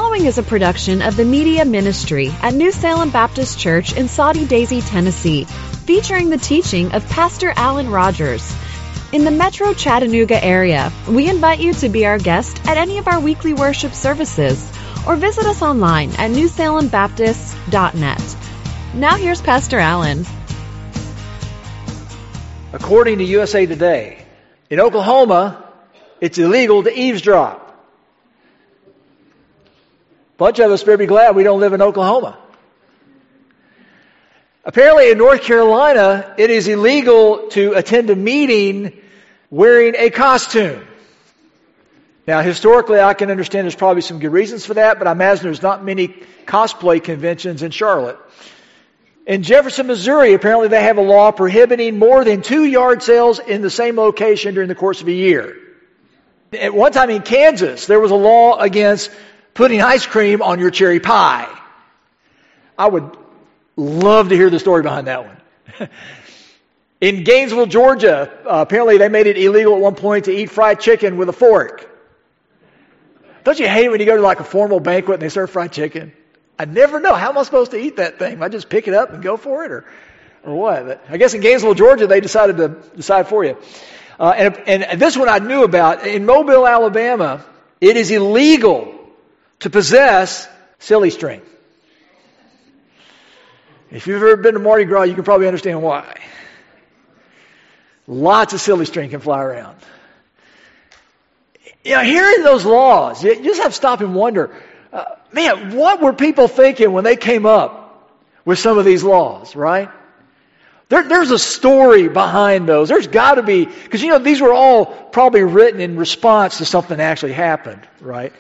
following is a production of the Media Ministry at New Salem Baptist Church in Soddy Daisy, Tennessee, featuring the teaching of Pastor Alan Rogers. In the Metro Chattanooga area, we invite you to be our guest at any of our weekly worship services or visit us online at newsalembaptist.net. Now here's Pastor Alan. According to USA Today, in Oklahoma, it's illegal to eavesdrop. Bunch of us better be glad we don't live in Oklahoma. Apparently in North Carolina, it is illegal to attend a meeting wearing a costume. Now, historically, I can understand there's probably some good reasons for that, but I imagine there's not many cosplay conventions in Charlotte. In Jefferson, Missouri, apparently they have a law prohibiting more than 2 yard sales in the same location during the course of a year. At one time in Kansas, there was a law against putting ice cream on your cherry pie. I would love to hear the story behind that one. In Gainesville, Georgia, apparently they made it illegal at one point to eat fried chicken with a fork. Don't you hate it when you go to like a formal banquet and they serve fried chicken? I never know. How am I supposed to eat that thing? I just pick it up and go for it or what? But I guess in Gainesville, Georgia, they decided to decide for you. And this one I knew about. In Mobile, Alabama, it is illegal to possess silly string. If you've ever been to Mardi Gras, you can probably understand why. Lots of silly string can fly around. You know, hearing those laws, you just have to stop and wonder, man, what were people thinking when they came up with some of these laws, right? There's a story behind those. There's got to be, because, you know, these were all probably written in response to something that actually happened, right?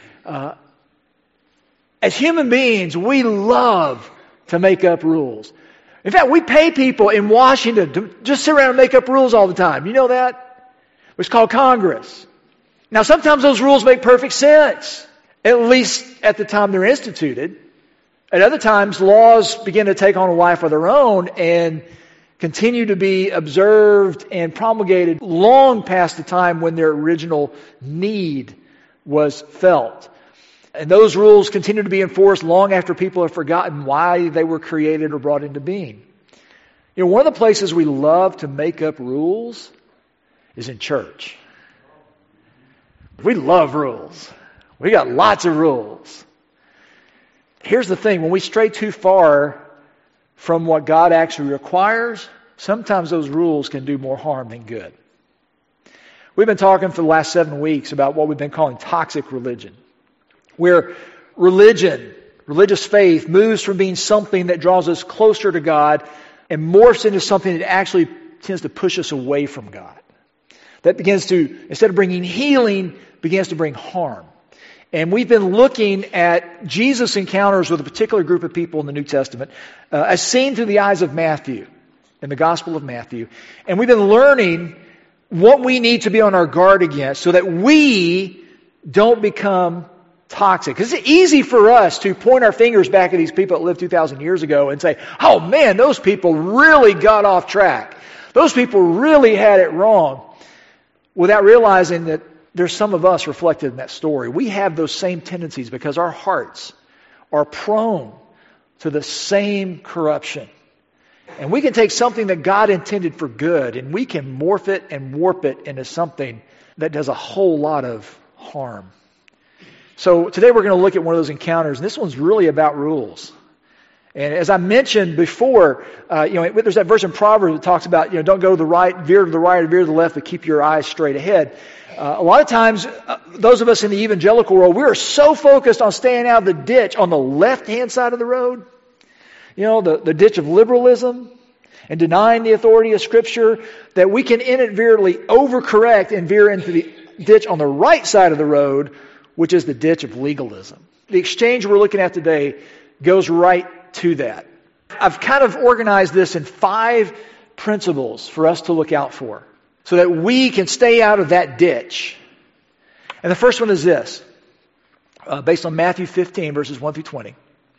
As human beings, we love to make up rules. In fact, we pay people in Washington to just sit around and make up rules all the time. You know that? It's called Congress. Now, sometimes those rules make perfect sense, at least at the time they're instituted. At other times, laws begin to take on a life of their own and continue to be observed and promulgated long past the time when their original need was felt. And those rules continue to be enforced long after people have forgotten why they were created or brought into being. You know, one of the places we love to make up rules is in church. We love rules. We got lots of rules. Here's the thing, when we stray too far from what God actually requires, sometimes those rules can do more harm than good. We've been talking for the last 7 weeks about what we've been calling toxic religion, where religious faith moves from being something that draws us closer to God and morphs into something that actually tends to push us away from God. That begins to, instead of bringing healing, begins to bring harm. And we've been looking at Jesus' encounters with a particular group of people in the New Testament, as seen through the eyes of Matthew, in the Gospel of Matthew. And we've been learning what we need to be on our guard against so that we don't become toxic. Because it's easy for us to point our fingers back at these people that lived 2,000 years ago and say, oh man, those people really got off track. Those people really had it wrong. Without realizing that there's some of us reflected in that story. We have those same tendencies because our hearts are prone to the same corruption. And we can take something that God intended for good and we can morph it and warp it into something that does a whole lot of harm. So today we're going to look at one of those encounters, and this one's really about rules. And as I mentioned before, there's that verse in Proverbs that talks about, don't go to the right, veer to the right or veer to the left, but keep your eyes straight ahead. A lot of times, those of us in the evangelical world, we are so focused on staying out of the ditch on the left-hand side of the road, the ditch of liberalism and denying the authority of Scripture, that we can inadvertently overcorrect and veer into the ditch on the right side of the road, which is the ditch of legalism. The exchange we're looking at today goes right to that. I've kind of organized this in 5 principles for us to look out for so that we can stay out of that ditch. And the first one is this, based on Matthew 15, verses 1 through 20.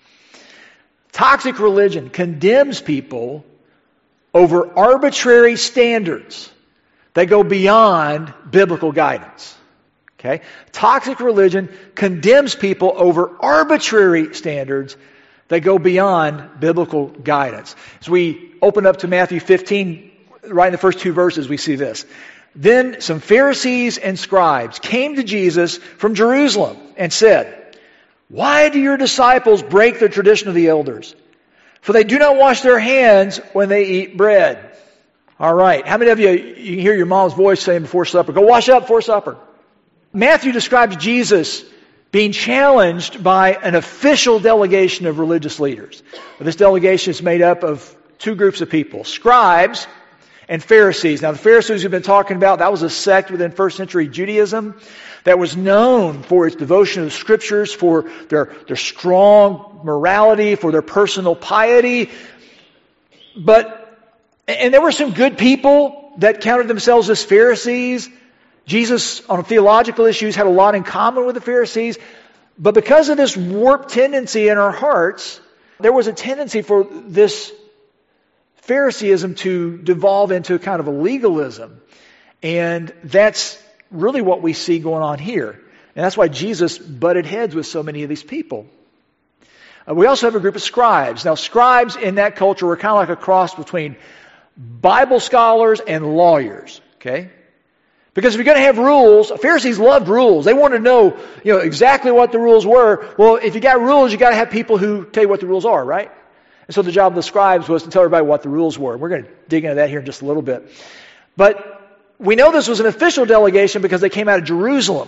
Toxic religion condemns people over arbitrary standards that go beyond biblical guidance. Okay? Toxic religion condemns people over arbitrary standards that go beyond biblical guidance. As we open up to Matthew 15, right in the first two verses, we see this. Then some Pharisees and scribes came to Jesus from Jerusalem and said, "Why do your disciples break the tradition of the elders? For they do not wash their hands when they eat bread." All right. How many of you can hear your mom's voice saying before supper, "Go wash up before supper"? Matthew describes Jesus being challenged by an official delegation of religious leaders. This delegation is made up of two groups of people, scribes and Pharisees. Now, the Pharisees we've been talking about, that was a sect within first century Judaism that was known for its devotion to the Scriptures, for their strong morality, for their personal piety. And there were some good people that counted themselves as Pharisees. Jesus, on theological issues, had a lot in common with the Pharisees. But because of this warped tendency in our hearts, there was a tendency for this Phariseeism to devolve into kind of a legalism. And that's really what we see going on here. And that's why Jesus butted heads with so many of these people. We also have a group of scribes. Now, scribes in that culture were kind of like a cross between Bible scholars and lawyers. Okay? Because if you're going to have rules, Pharisees loved rules. They wanted to know, exactly what the rules were. Well, if you got rules, you got to have people who tell you what the rules are, right? And so the job of the scribes was to tell everybody what the rules were. We're going to dig into that here in just a little bit. But we know this was an official delegation because they came out of Jerusalem.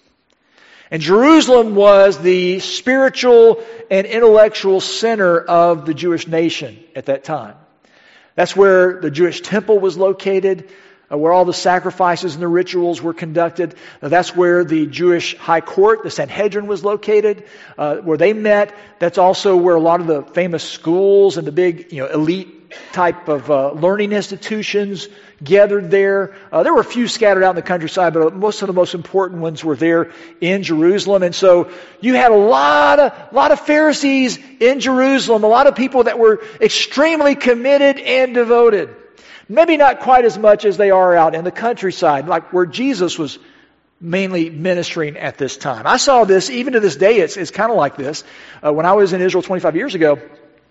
And Jerusalem was the spiritual and intellectual center of the Jewish nation at that time. That's where the Jewish temple was located, where all the sacrifices and the rituals were conducted. That's where the Jewish high court, the Sanhedrin, was located, where they met. That's also where a lot of the famous schools and the big, elite type of learning institutions gathered there. There were a few scattered out in the countryside, but most of the most important ones were there in Jerusalem. And so you had a lot of Pharisees in Jerusalem, a lot of people that were extremely committed and devoted. Maybe not quite as much as they are out in the countryside, like where Jesus was mainly ministering at this time. I saw this, even to this day, it's kind of like this. When I was in Israel 25 years ago,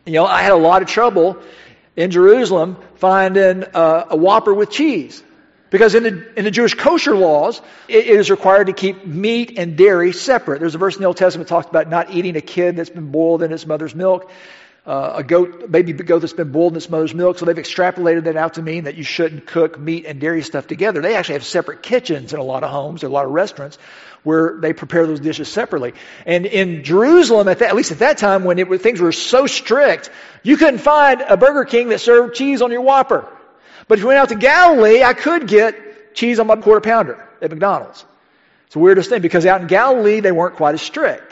I had a lot of trouble in Jerusalem finding a Whopper with cheese. Because in the Jewish kosher laws, it is required to keep meat and dairy separate. There's a verse in the Old Testament that talks about not eating a kid that's been boiled in its mother's milk. A baby goat that's been boiled in its mother's milk. So they've extrapolated that out to mean that you shouldn't cook meat and dairy stuff together. They actually have separate kitchens in a lot of homes, or a lot of restaurants, where they prepare those dishes separately. And in Jerusalem, at least at that time, when things were so strict, you couldn't find a Burger King that served cheese on your Whopper. But if you went out to Galilee, I could get cheese on my quarter pounder at McDonald's. It's the weirdest thing, because out in Galilee, they weren't quite as strict.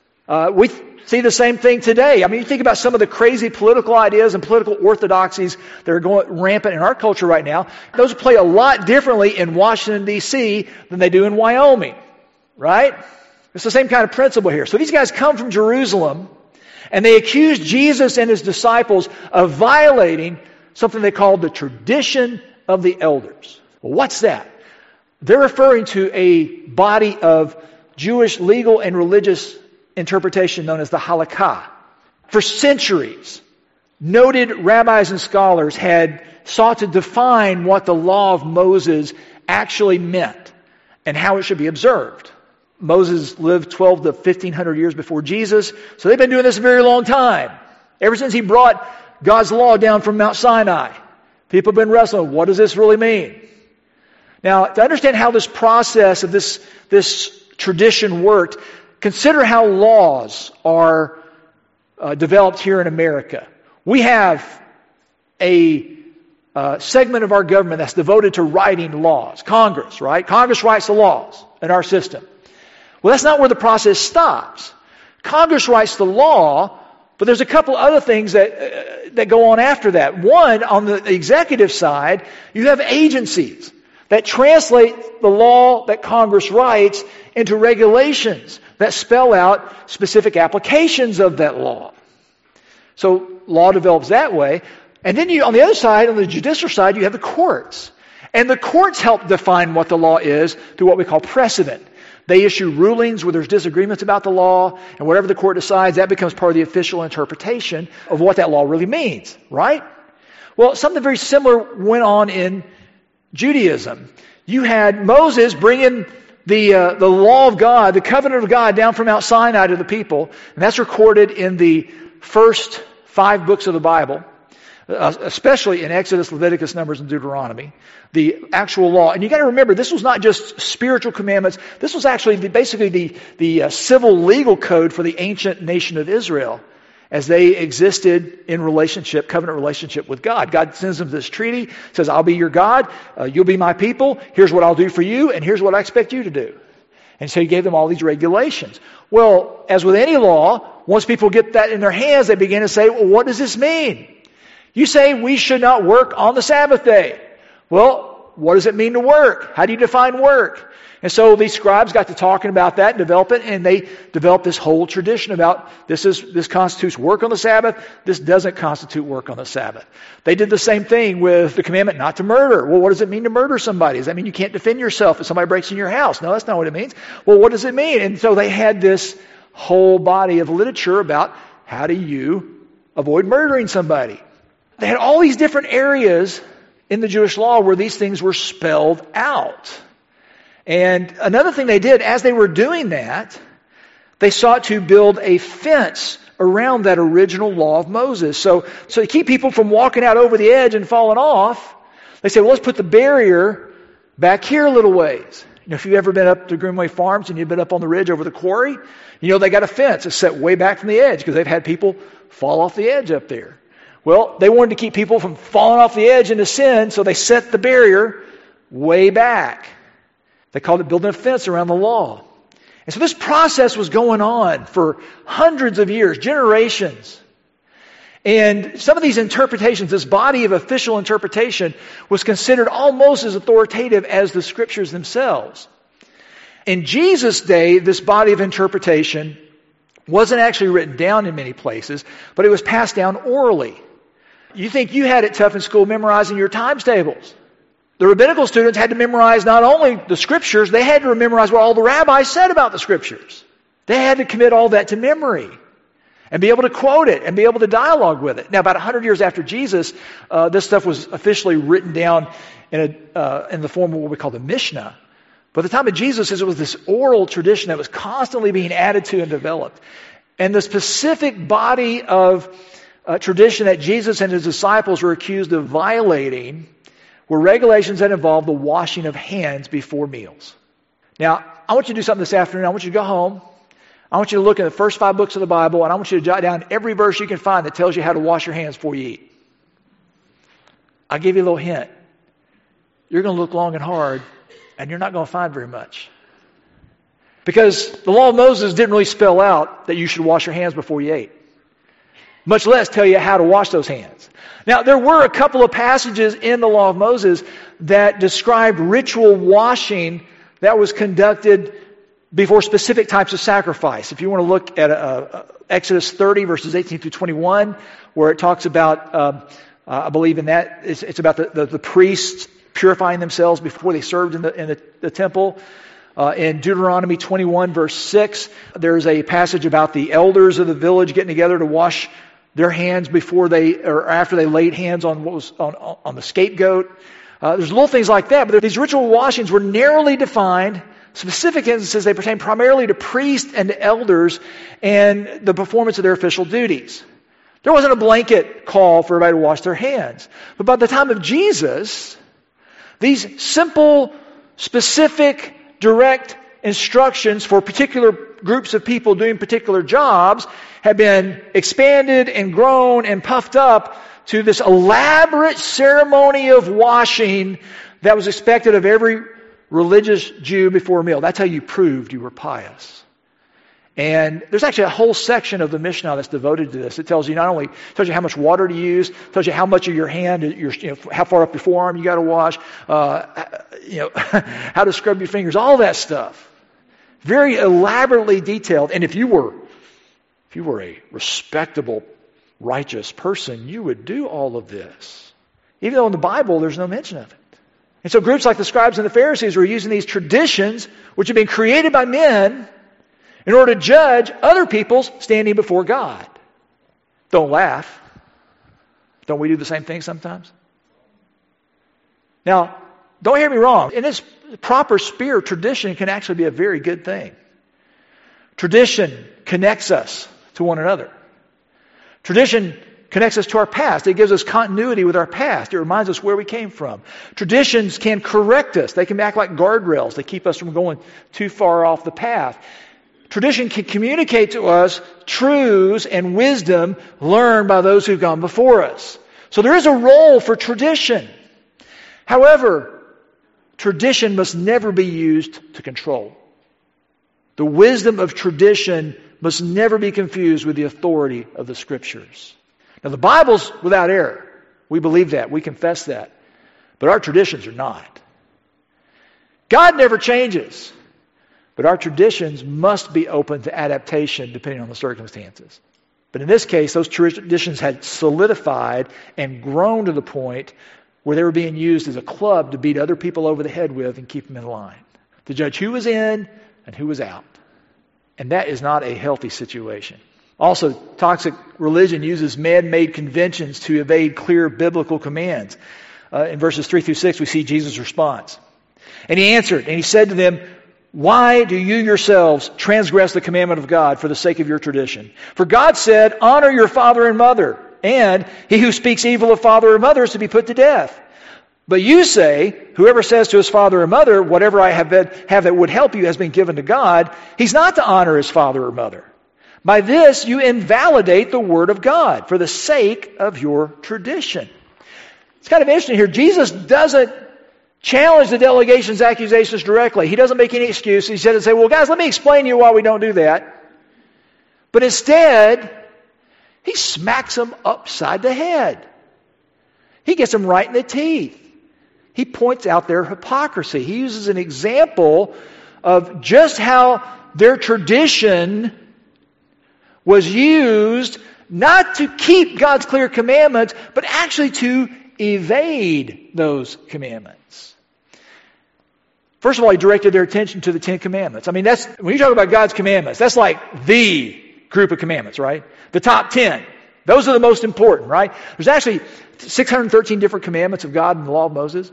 We see the same thing today. I mean, you think about some of the crazy political ideas and political orthodoxies that are going rampant in our culture right now. Those play a lot differently in Washington, D.C. than they do in Wyoming, right? It's the same kind of principle here. So these guys come from Jerusalem, and they accuse Jesus and his disciples of violating something they called the tradition of the elders. Well, what's that? They're referring to a body of Jewish legal and religious interpretation known as the Halakha. For centuries, noted rabbis and scholars had sought to define what the law of Moses actually meant and how it should be observed. Moses lived 12 to 1500 years before Jesus, so they've been doing this a very long time. Ever since he brought God's law down from Mount Sinai, people have been wrestling, what does this really mean? Now, to understand how this process of this tradition worked, consider how laws are developed here in America. We have a segment of our government that's devoted to writing laws. Congress, right? Congress writes the laws in our system. Well, that's not where the process stops. Congress writes the law, but there's a couple other things that go on after that. One, on the executive side, you have agencies that translate the law that Congress writes into regulations that spell out specific applications of that law. So law develops that way. And then on the other side, on the judicial side, you have the courts. And the courts help define what the law is through what we call precedent. They issue rulings where there's disagreements about the law, and whatever the court decides, that becomes part of the official interpretation of what that law really means, right? Well, something very similar went on in Judaism. You had Moses bringing the law of God, the covenant of God, down from Mount Sinai to the people, and that's recorded in the first 5 books of the Bible, especially in Exodus, Leviticus, Numbers, and Deuteronomy, the actual law. And you got to remember, this was not just spiritual commandments. This was actually basically the civil legal code for the ancient nation of Israel as they existed in relationship, covenant relationship with God. God sends them this treaty, says, I'll be your God, you'll be my people, here's what I'll do for you, and here's what I expect you to do. And so he gave them all these regulations. Well, as with any law, once people get that in their hands, they begin to say, well, what does this mean? You say we should not work on the Sabbath day. Well, what does it mean to work? How do you define work? And so these scribes got to talking about that and develop it, and they developed this whole tradition about this constitutes work on the Sabbath, this doesn't constitute work on the Sabbath. They did the same thing with the commandment not to murder. Well, what does it mean to murder somebody? Does that mean you can't defend yourself if somebody breaks in your house? No, that's not what it means. Well, what does it mean? And so they had this whole body of literature about how do you avoid murdering somebody. They had all these different areas in the Jewish law where these things were spelled out. And another thing they did, as they were doing that, they sought to build a fence around that original law of Moses. So to keep people from walking out over the edge and falling off, they said, well, let's put the barrier back here a little ways. You know, if you've ever been up to Greenway Farms and you've been up on the ridge over the quarry, you know they got a fence that's set way back from the edge because they've had people fall off the edge up there. Well, they wanted to keep people from falling off the edge into sin, so they set the barrier way back. They called it building a fence around the law. And so this process was going on for hundreds of years, generations. And some of these interpretations, this body of official interpretation, was considered almost as authoritative as the Scriptures themselves. In Jesus' day, this body of interpretation wasn't actually written down in many places, but it was passed down orally. You think you had it tough in school memorizing your times tables. The rabbinical students had to memorize not only the Scriptures, they had to memorize what all the rabbis said about the Scriptures. They had to commit all that to memory and be able to quote it and be able to dialogue with it. Now, about 100 years after Jesus, this stuff was officially written down in the form of what we call the Mishnah. But at the time of Jesus, it was this oral tradition that was constantly being added to and developed. And the specific body of tradition that Jesus and his disciples were accused of violating were regulations that involved the washing of hands before meals. Now, I want you to do something this afternoon. I want you to go home. I want you to look at the first 5 books of the Bible, and I want you to jot down every verse you can find that tells you how to wash your hands before you eat. I'll give you a little hint. You're going to look long and hard, and you're not going to find very much. Because the law of Moses didn't really spell out that you should wash your hands before you ate, much less tell you how to wash those hands. Now, there were a couple of passages in the law of Moses that described ritual washing that was conducted before specific types of sacrifice. If you want to look at Exodus 30, verses 18 through 21, where it talks about, I believe in that, it's about the priests purifying themselves before they served in the temple. In Deuteronomy 21, verse 6, there's a passage about the elders of the village getting together to wash their hands before or after they laid hands on what was on the scapegoat. There's little things like that, but these ritual washings were narrowly defined. Specific instances, they pertain primarily to priests and to elders and the performance of their official duties. There wasn't a blanket call for everybody to wash their hands. But by the time of Jesus, these simple, specific, direct instructions for particular groups of people doing particular jobs have been expanded and grown and puffed up to this elaborate ceremony of washing that was expected of every religious Jew before a meal. That's how you proved you were pious. And there's actually a whole section of the Mishnah that's devoted to this. It tells you how much water to use, tells you how much of your hand, how far up your forearm you got to wash, how to scrub your fingers, all that stuff. Very elaborately detailed. And if you were a respectable, righteous person, you would do all of this. Even though in the Bible there's no mention of it. And so groups like the scribes and the Pharisees were using these traditions, which had been created by men, in order to judge other people's standing before God. Don't laugh. Don't we do the same thing sometimes? Now, don't hear me wrong. In its proper spirit, tradition can actually be a very good thing. Tradition connects us to one another. Tradition connects us to our past. It gives us continuity with our past. It reminds us where we came from. Traditions can correct us. They can act like guardrails. They keep us from going too far off the path. Tradition can communicate to us truths and wisdom learned by those who've gone before us. So there is a role for tradition. However, tradition must never be used to control. The wisdom of tradition must never be confused with the authority of the Scriptures. Now, the Bible's without error. We believe that. We confess that. But our traditions are not. God never changes. But our traditions must be open to adaptation depending on the circumstances. But in this case, those traditions had solidified and grown to the point where they were being used as a club to beat other people over the head with and keep them in line. To judge who was in and who was out. And that is not a healthy situation. Also, toxic religion uses man-made conventions to evade clear biblical commands. In verses 3 through 6, we see Jesus' response. And he answered, and he said to them, "Why do you yourselves transgress the commandment of God for the sake of your tradition? For God said, 'Honor your father and mother,' and 'He who speaks evil of father or mother is to be put to death.' But you say, 'Whoever says to his father or mother, whatever I have that would help you has been given to God,' he's not to honor his father or mother. By this you invalidate the word of God for the sake of your tradition." It's kind of interesting here. Jesus doesn't challenge the delegation's accusations directly. He doesn't make any excuses. He doesn't say, "Well, guys, let me explain to you why we don't do that." But instead, he smacks them upside the head. He gets them right in the teeth. He points out their hypocrisy. He uses an example of just how their tradition was used not to keep God's clear commandments, but actually to evade those commandments. First of all, he directed their attention to the Ten Commandments. I mean, when you talk about God's commandments, that's like the group of commandments, right? The top 10. Those are the most important, right? There's actually 613 different commandments of God in the law of Moses.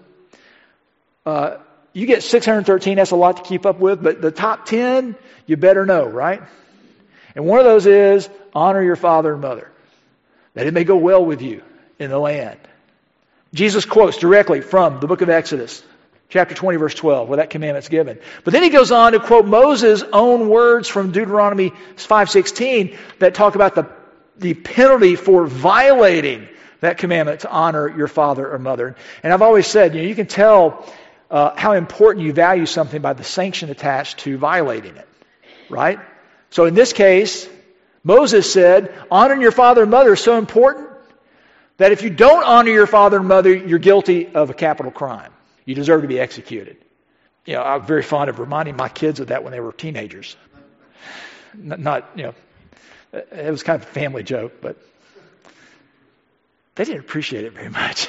You get 613, that's a lot to keep up with, but the top 10, you better know, right? And one of those is, honor your father and mother, that it may go well with you in the land. Jesus quotes directly from the book of Exodus, chapter 20, verse 12, where that commandment's given. But then he goes on to quote Moses' own words from Deuteronomy 5:16 that talk about the penalty for violating that commandment to honor your father or mother. And I've always said, you can tell how important you value something by the sanction attached to violating it, right? So in this case, Moses said, honoring your father and mother is so important that if you don't honor your father and mother, you're guilty of a capital crime. You deserve to be executed. I'm very fond of reminding my kids of that when they were teenagers. It was kind of a family joke, but they didn't appreciate it very much.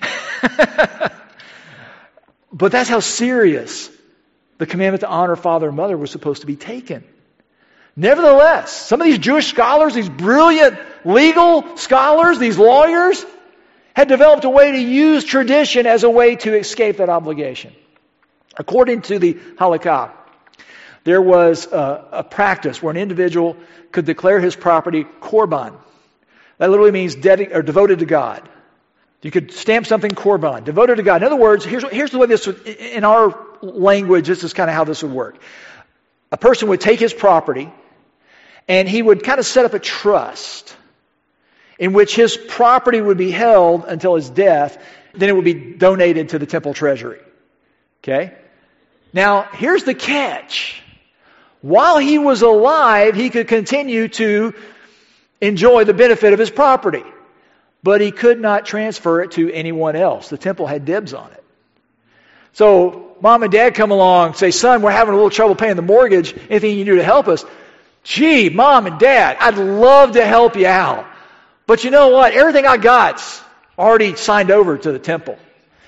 But that's how serious the commandment to honor father and mother was supposed to be taken. Nevertheless, some of these Jewish scholars, these brilliant legal scholars, these lawyers, had developed a way to use tradition as a way to escape that obligation. According to the Halakha, there was a practice where an individual could declare his property korban. That literally means devoted to God. You could stamp something korban, devoted to God. In other words, here's the way this would, in our language, this is kind of how this would work. A person would take his property and he would kind of set up a trust in which his property would be held until his death. Then it would be donated to the temple treasury. Okay? Now, here's the catch. While he was alive, he could continue to enjoy the benefit of his property. But he could not transfer it to anyone else. The temple had dibs on it. So, mom and dad come along and say, son, we're having a little trouble paying the mortgage. Anything you can do to help us? Gee, mom and dad, I'd love to help you out. But you know what? Everything I got's already signed over to the temple.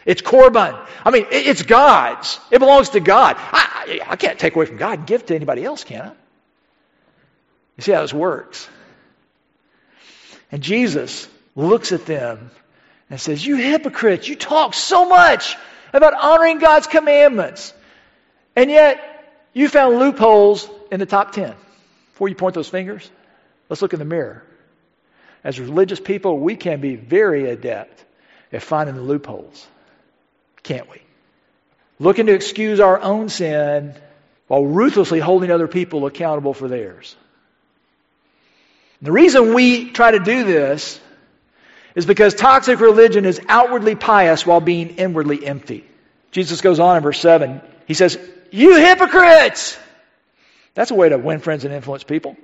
It's Korban. I mean, it's God's. It belongs to God. I can't take away from God and give it to anybody else, can I? You see how this works? And Jesus looks at them and says, you hypocrites, you talk so much about honoring God's commandments. And yet, you found loopholes in the top 10. Before you point those fingers, let's look in the mirror. As religious people, we can be very adept at finding the loopholes. Can't we? Looking to excuse our own sin while ruthlessly holding other people accountable for theirs. The reason we try to do this is because toxic religion is outwardly pious while being inwardly empty. Jesus goes on in verse 7. He says, you hypocrites! That's a way to win friends and influence people.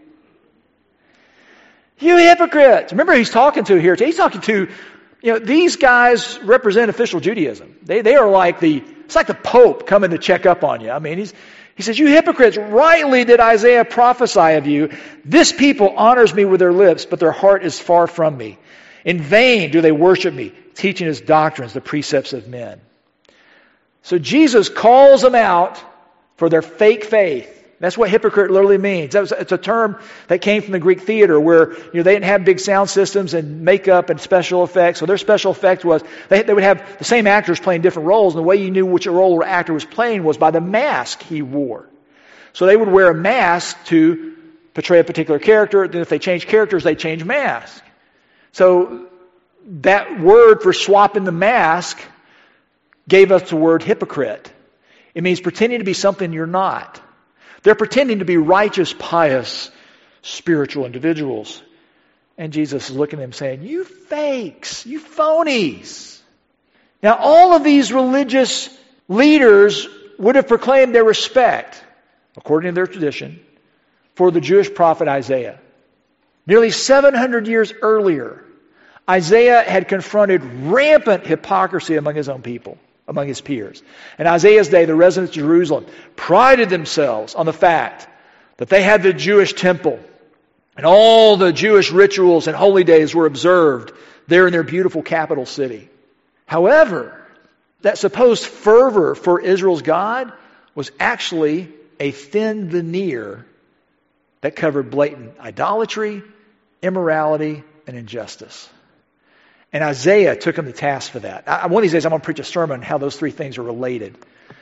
You hypocrites! Remember who he's talking to here. He's talking to, these guys represent official Judaism. They are like it's like the Pope coming to check up on you. I mean, he says, you hypocrites, rightly did Isaiah prophesy of you. This people honors me with their lips, but their heart is far from me. In vain do they worship me, teaching as doctrines the precepts of men. So Jesus calls them out for their fake faith. That's what hypocrite literally means. It's a term that came from the Greek theater where they didn't have big sound systems and makeup and special effects. So their special effect was they would have the same actors playing different roles, and the way you knew which role the actor was playing was by the mask he wore. So they would wear a mask to portray a particular character. Then if they changed characters, they changed mask. So that word for swapping the mask gave us the word hypocrite. It means pretending to be something you're not. They're pretending to be righteous, pious, spiritual individuals. And Jesus is looking at them saying, you fakes, you phonies. Now all of these religious leaders would have proclaimed their respect, according to their tradition, for the Jewish prophet Isaiah. Nearly 700 years earlier, Isaiah had confronted rampant hypocrisy among his own people, among his peers. In Isaiah's day, the residents of Jerusalem prided themselves on the fact that they had the Jewish temple and all the Jewish rituals and holy days were observed there in their beautiful capital city. However, that supposed fervor for Israel's God was actually a thin veneer that covered blatant idolatry, immorality, and injustice. And Isaiah took him to task for that. One of these days I'm going to preach a sermon on how those three things are related.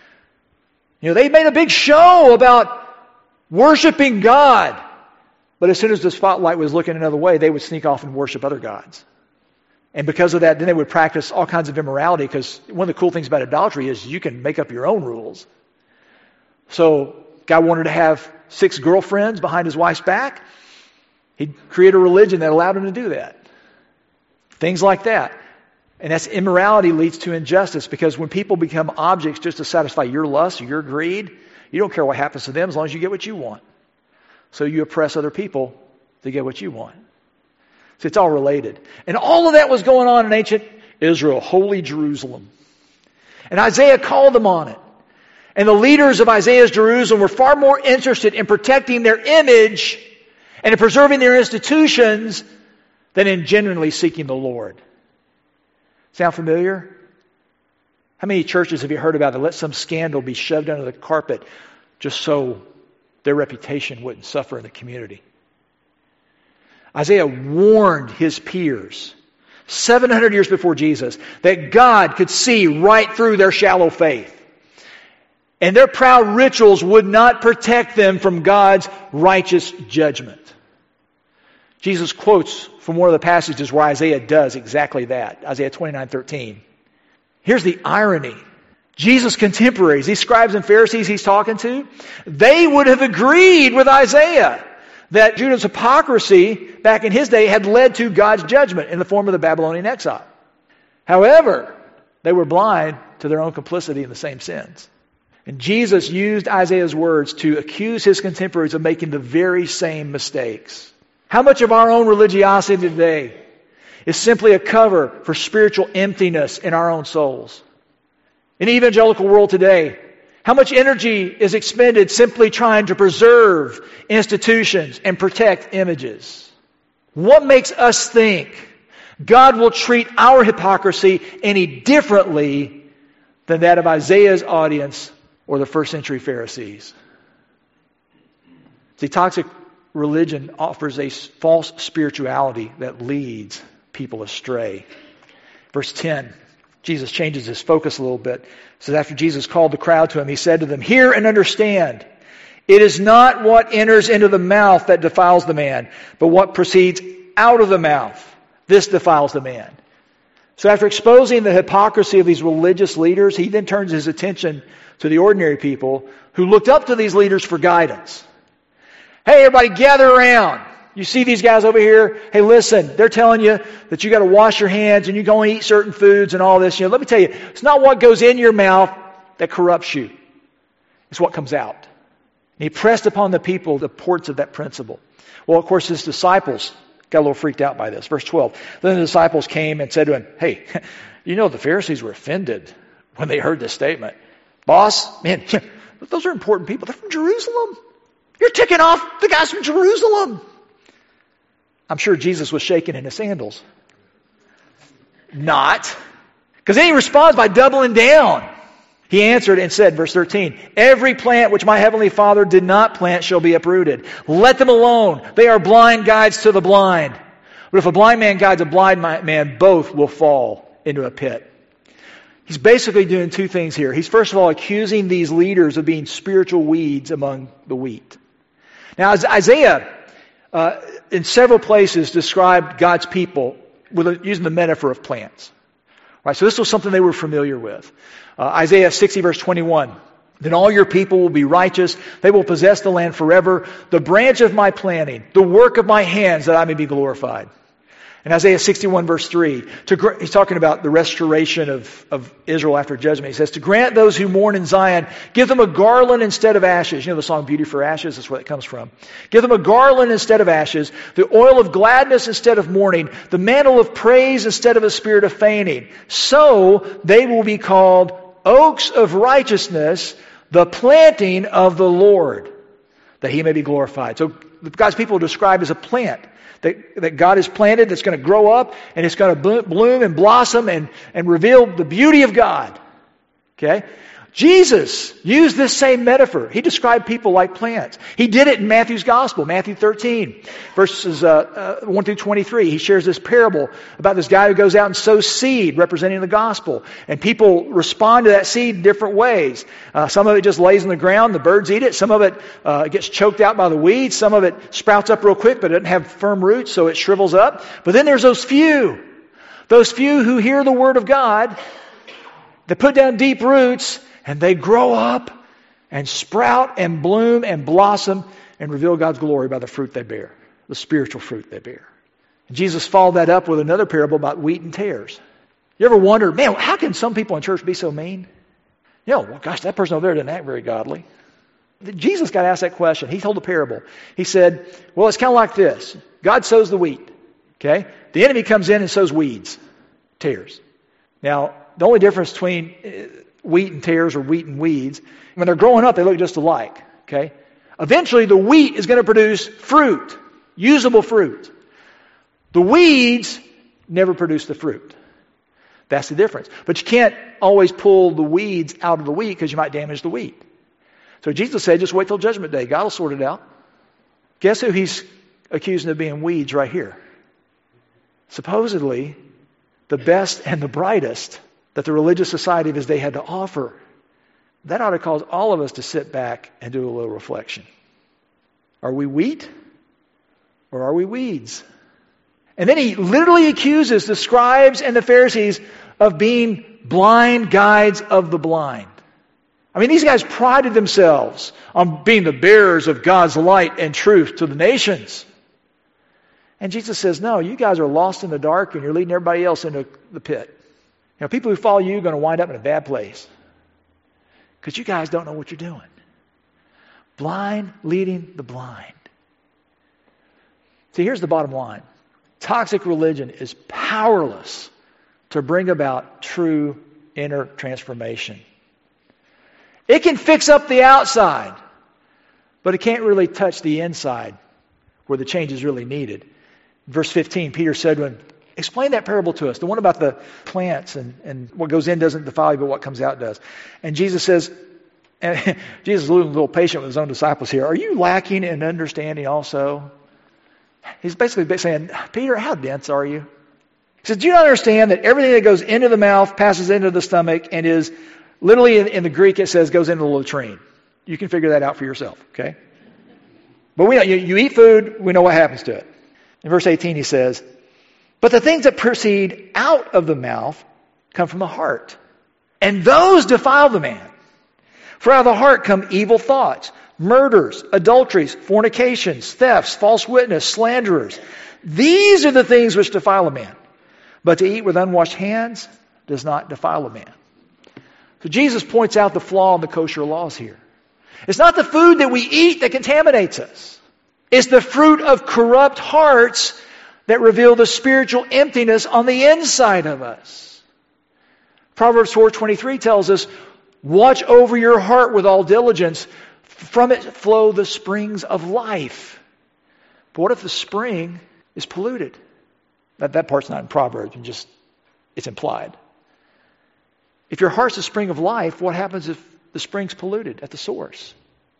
They made a big show about worshiping God. But as soon as the spotlight was looking another way, they would sneak off and worship other gods. And because of that, then they would practice all kinds of immorality, because one of the cool things about idolatry is you can make up your own rules. So, guy wanted to have 6 girlfriends behind his wife's back. He'd create a religion that allowed him to do that. Things like that. And that's immorality leads to injustice, because when people become objects just to satisfy your lust or your greed, you don't care what happens to them as long as you get what you want. So you oppress other people to get what you want. So it's all related. And all of that was going on in ancient Israel, holy Jerusalem. And Isaiah called them on it. And the leaders of Isaiah's Jerusalem were far more interested in protecting their image and in preserving their institutions than in genuinely seeking the Lord. Sound familiar? How many churches have you heard about that let some scandal be shoved under the carpet just so their reputation wouldn't suffer in the community? Isaiah warned his peers 700 years before Jesus that God could see right through their shallow faith. And their proud rituals would not protect them from God's righteous judgment. Jesus quotes from one of the passages where Isaiah does exactly that. Isaiah 29:13. Here's the irony. Jesus' contemporaries, these scribes and Pharisees he's talking to, they would have agreed with Isaiah that Judah's hypocrisy back in his day had led to God's judgment in the form of the Babylonian exile. However, they were blind to their own complicity in the same sins. And Jesus used Isaiah's words to accuse his contemporaries of making the very same mistakes. How much of our own religiosity today is simply a cover for spiritual emptiness in our own souls? In the evangelical world today, how much energy is expended simply trying to preserve institutions and protect images? What makes us think God will treat our hypocrisy any differently than that of Isaiah's audience or the first century Pharisees. See, toxic religion offers a false spirituality that leads people astray. Verse 10, Jesus changes his focus a little bit. It says, after Jesus called the crowd to him, he said to them, "Hear and understand. It is not what enters into the mouth that defiles the man, but what proceeds out of the mouth. This defiles the man." So after exposing the hypocrisy of these religious leaders, he then turns his attention to the ordinary people who looked up to these leaders for guidance. Hey, everybody, gather around. You see these guys over here? Hey, listen, they're telling you that you got to wash your hands and you go and eat certain foods and all this. Let me tell you, it's not what goes in your mouth that corrupts you. It's what comes out. And he pressed upon the people the importance of that principle. Well, of course, his disciples got a little freaked out by this. Verse 12. Then the disciples came and said to him, "Hey, the Pharisees were offended when they heard this statement. Boss, man, those are important people. They're from Jerusalem. You're ticking off the guys from Jerusalem." I'm sure Jesus was shaking in his sandals. Not. Because then he responds by doubling down. He answered and said, verse 13, "Every plant which my heavenly Father did not plant shall be uprooted. Let them alone. They are blind guides to the blind. But if a blind man guides a blind man, both will fall into a pit." He's basically doing two things here. He's first of all accusing these leaders of being spiritual weeds among the wheat. Now, Isaiah, in several places, described God's people using the metaphor of plants. Right, so this was something they were familiar with. Isaiah 60 verse 21. "Then all your people will be righteous. They will possess the land forever. The branch of my planting, the work of my hands, that I may be glorified." In Isaiah 61 verse 3, he's talking about the restoration of Israel after judgment. He says, "To grant those who mourn in Zion, give them a garland instead of ashes." You know the song "Beauty for Ashes"? That's where it comes from. "Give them a garland instead of ashes, the oil of gladness instead of mourning, the mantle of praise instead of a spirit of fainting. So they will be called oaks of righteousness, the planting of the Lord, that he may be glorified." So God's people are described as a plant that God has planted that's going to grow up and it's going to bloom and blossom and reveal the beauty of God. Okay? Jesus used this same metaphor. He described people like plants. He did it in Matthew's Gospel, Matthew 13, verses 1 through 23. He shares this parable about this guy who goes out and sows seed representing the gospel. And people respond to that seed in different ways. Some of it just lays on the ground, the birds eat it. Some of it gets choked out by the weeds. Some of it sprouts up real quick, but it doesn't have firm roots, so it shrivels up. But then there's those few who hear the word of God, that put down deep roots, and they grow up and sprout and bloom and blossom and reveal God's glory by the fruit they bear, the spiritual fruit they bear. And Jesus followed that up with another parable about wheat and tares. You ever wonder, man, how can some people in church be so mean? Well, gosh, that person over there doesn't act very godly. Jesus got asked that question. He told a parable. He said, well, it's kind of like this. God sows the wheat. Okay? The enemy comes in and sows weeds, tares. Now, the only difference between wheat and tares or wheat and weeds, when they're growing up, they look just alike. Okay? Eventually, the wheat is going to produce fruit, usable fruit. The weeds never produce the fruit. That's the difference. But you can't always pull the weeds out of the wheat because you might damage the wheat. So Jesus said, just wait till Judgment Day. God will sort it out. Guess who he's accusing of being weeds right here? Supposedly, the best and the brightest that the religious society of his day had to offer. That ought to cause all of us to sit back and do a little reflection. Are we wheat or are we weeds? And then he literally accuses the scribes and the Pharisees of being blind guides of the blind. I mean, these guys prided themselves on being the bearers of God's light and truth to the nations. And Jesus says, no, you guys are lost in the dark and you're leading everybody else into the pit. You know, people who follow you are going to wind up in a bad place because you guys don't know what you're doing. Blind leading the blind. See, here's the bottom line. Toxic religion is powerless to bring about true inner transformation. It can fix up the outside, but it can't really touch the inside where the change is really needed. Verse 15, Peter said to him, Explain that parable to us. The one about the plants and what goes in doesn't defile you, but what comes out does. And Jesus says, and Jesus is a little patient with his own disciples here. Are you lacking in understanding also? He's basically saying, Peter, how dense are you? He says, do you not understand that everything that goes into the mouth passes into the stomach and is literally in the Greek it says goes into the latrine. You can figure that out for yourself, okay? But we know you eat food, we know what happens to it. In verse 18 he says, but the things that proceed out of the mouth come from the heart, and those defile the man. For out of the heart come evil thoughts, murders, adulteries, fornications, thefts, false witness, slanderers. These are the things which defile a man. But to eat with unwashed hands does not defile a man. So Jesus points out the flaw in the kosher laws here. It's not the food that we eat that contaminates us. It's the fruit of corrupt hearts that reveal the spiritual emptiness on the inside of us. Proverbs 4:23 tells us, watch over your heart with all diligence. From it flow the springs of life. But what if the spring is polluted? That part's not in Proverbs, it's implied. If your heart's the spring of life, what happens if the spring's polluted at the source?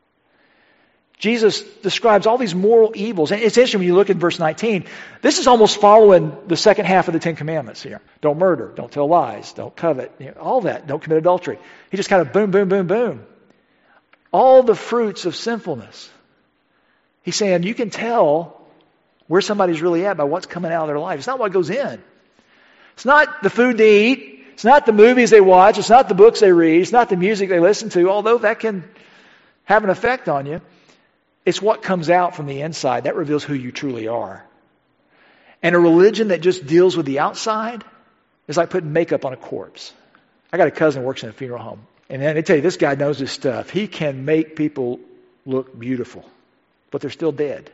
Jesus describes all these moral evils. And it's interesting when you look at verse 19. This is almost following the second half of the Ten Commandments here. Don't murder. Don't tell lies. Don't covet. All that. Don't commit adultery. He just kind of boom, boom, boom, boom. All the fruits of sinfulness. He's saying you can tell where somebody's really at by what's coming out of their life. It's not what goes in. It's not the food they eat. It's not the movies they watch. It's not the books they read. It's not the music they listen to, although that can have an effect on you. It's what comes out from the inside. That reveals who you truly are. And a religion that just deals with the outside is like putting makeup on a corpse. I got a cousin who works in a funeral home. And then they tell you, this guy knows his stuff. He can make people look beautiful, but they're still dead.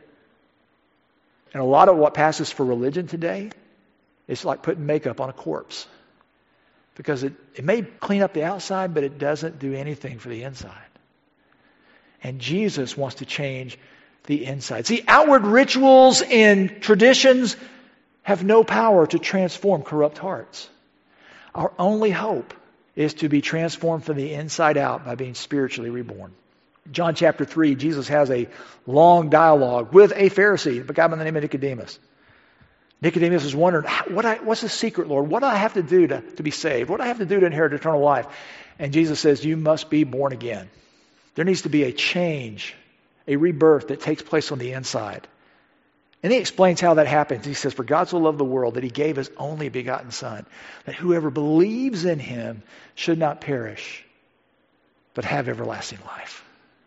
And a lot of what passes for religion today is like putting makeup on a corpse. Because it may clean up the outside, but it doesn't do anything for the inside. And Jesus wants to change the inside. See, outward rituals and traditions have no power to transform corrupt hearts. Our only hope is to be transformed from the inside out by being spiritually reborn. John chapter 3, Jesus has a long dialogue with a Pharisee, a guy by the name of Nicodemus. Nicodemus is wondering, what's the secret, Lord? What do I have to do to be saved? What do I have to do to inherit eternal life? And Jesus says, you must be born again. There needs to be a change, a rebirth that takes place on the inside. And he explains how that happens. He says, for God so loved the world that he gave his only begotten Son, that whoever believes in him should not perish, but have everlasting life.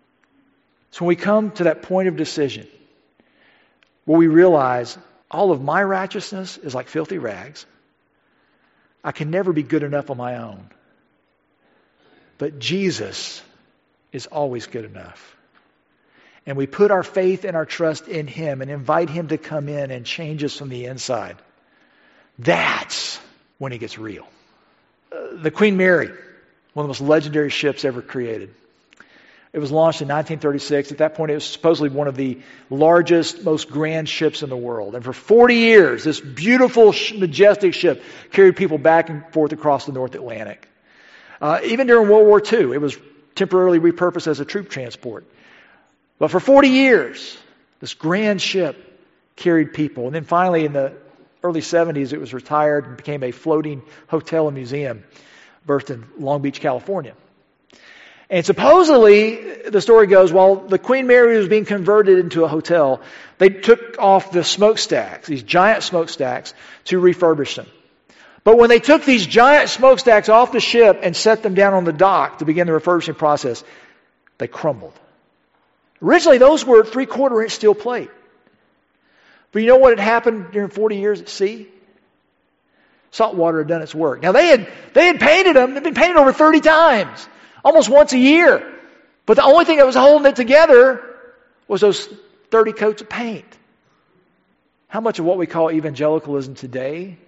So when we come to that point of decision, where we realize all of my righteousness is like filthy rags, I can never be good enough on my own. But Jesus is always good enough. And we put our faith and our trust in him and invite him to come in and change us from the inside. That's when it gets real. The Queen Mary, one of the most legendary ships ever created. It was launched in 1936. At that point, it was supposedly one of the largest, most grand ships in the world. And for 40 years, this beautiful, majestic ship carried people back and forth across the North Atlantic. Even during World War II, it was temporarily repurposed as a troop transport. But for 40 years, this grand ship carried people. And then finally, in the early 70s, it was retired and became a floating hotel and museum, birthed in Long Beach, California. And supposedly, the story goes, while the Queen Mary was being converted into a hotel, they took off the smokestacks, these giant smokestacks, to refurbish them. But when they took these giant smokestacks off the ship and set them down on the dock to begin the refurbishing process, they crumbled. Originally, those were 3/4 inch steel plate. But you know what had happened during 40 years at sea? Salt water had done its work. Now, they had painted them. They'd been painted over 30 times, almost once a year. But the only thing that was holding it together was those 30 coats of paint. How much of what we call evangelicalism today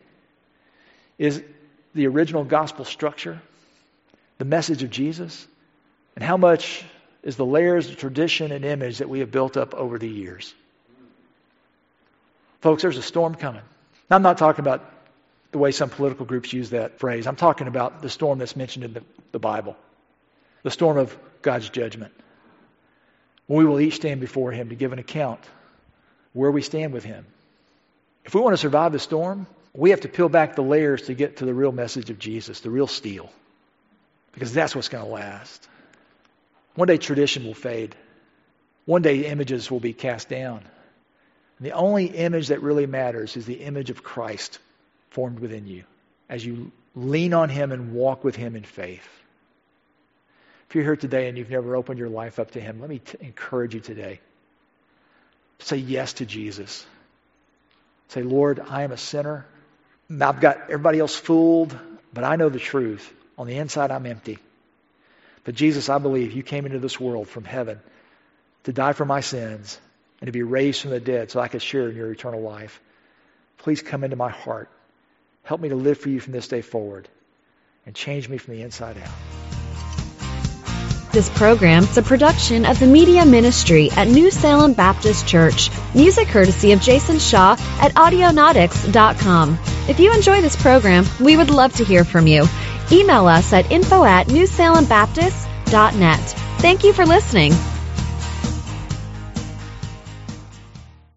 is the original gospel structure, the message of Jesus, and how much is the layers of tradition and image that we have built up over the years? Folks, there's a storm coming. Now, I'm not talking about the way some political groups use that phrase. I'm talking about the storm that's mentioned in the Bible. The storm of God's judgment. We will each stand before Him to give an account where we stand with Him. If we want to survive the storm, we have to peel back the layers to get to the real message of Jesus, the real steel. Because that's what's going to last. One day tradition will fade. One day images will be cast down. And the only image that really matters is the image of Christ formed within you as you lean on Him and walk with Him in faith. If you're here today and you've never opened your life up to Him, let me encourage you today. Say yes to Jesus. Say, Lord, I am a sinner. I've got everybody else fooled, but I know the truth. On the inside, I'm empty. But Jesus, I believe you came into this world from heaven to die for my sins and to be raised from the dead so I could share in your eternal life. Please come into my heart. Help me to live for you from this day forward and change me from the inside out. This program is a production of the Media Ministry at New Salem Baptist Church. Music courtesy of Jason Shaw at Audionautics.com. If you enjoy this program, we would love to hear from you. Email us at info@newsalembaptist.net. Thank you for listening.